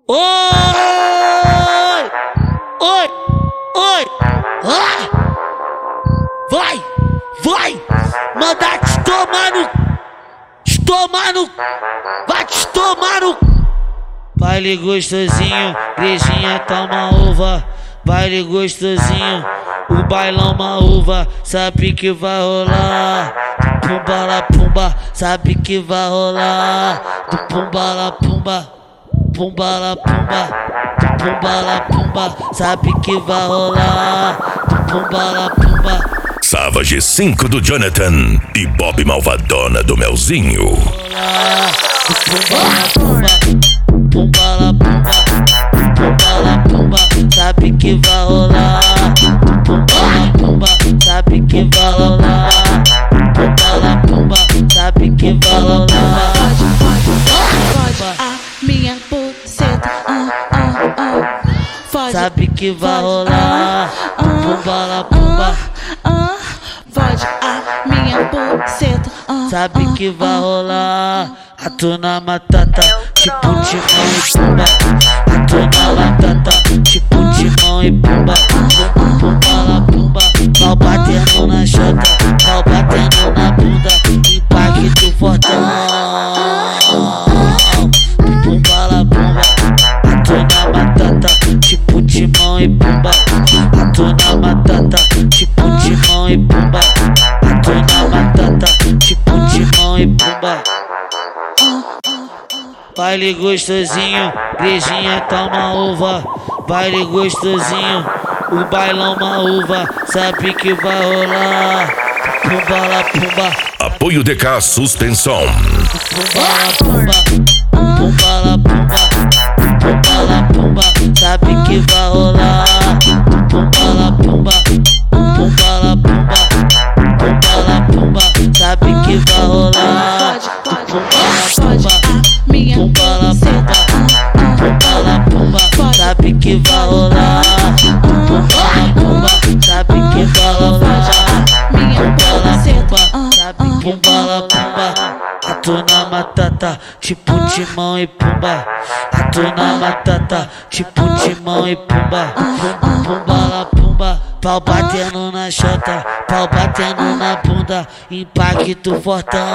Oi! Oi! Oi! Ai! Vai! Vai! Mandar te tomar no... Te tomar no... Vai te tomar no... Baile gostosinho, igrejinha toma uva. Baile gostosinho, o bailão uma uva. Sabe que vai rolar. Do pumba lá pumba, sabe que vai rolar. Do pumba lá pumba, pumba lá pumba. Do pumba lá pumba, sabe que vai rolar. Do pumba lá pumba. Savage 5 do Jonathan e Bob Malvadona do Melzinho. Do pumba lá pumba, pumba lá pumba. Pumba lá pumba, sabe que vai rolar. Pumba lá pumba, sabe que vai rolar. Pumba lá pumba, sabe que vai rolar. Fode a minha buceta, fode, sabe que vai rolar. Pumba lá pumba, fode a minha buceta, sabe que vai rolar. Atuna matata, tipo timão e pumba. Atuna latata, tipo timão e pumba. Pumba lá pumba, pau batendo na chota, pau batendo na bunda. Impacto fortão. Pumba lá pumba, atuna matata, tipo timão e pumba. Atuna matata, tipo timão e pumba. Atuna matata, tipo timão e pumba. Baile gostosinho, igrejinha toma uva. Baile gostosinho, o bailão uma uva. Sabe que vai rolar. Pumba lá pumba, Apoio DK Suspensão. pumba lá pumba, pumba lá pumba. Pumba lá pumba, sabe que vai rolar. Pumba lá pumba, pumba lá pumba. Pumba lá pumba, sabe que vai rolar. Pumba lá pumba, minha pumba lá pumba. Pumba lá pumba, sabe que vai rolar. Pumba lá pumba, sabe que vai rolar. Pumba lá pumba, sabe que pumba lá pumba. Atuna matata, tipo timão e pumba. Atuna matata, tipo timão e pumba. Pumba lá pumba, pau batendo na chota, pau batendo na bunda. Impacto fortão.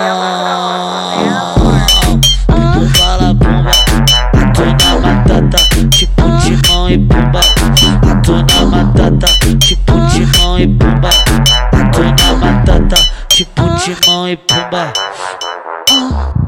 Pumba lá pumba, atuna matata, tipo timão e pumba. Atuna matata, tipo timão e pumba. Atuna matata, tipo timão e pumba.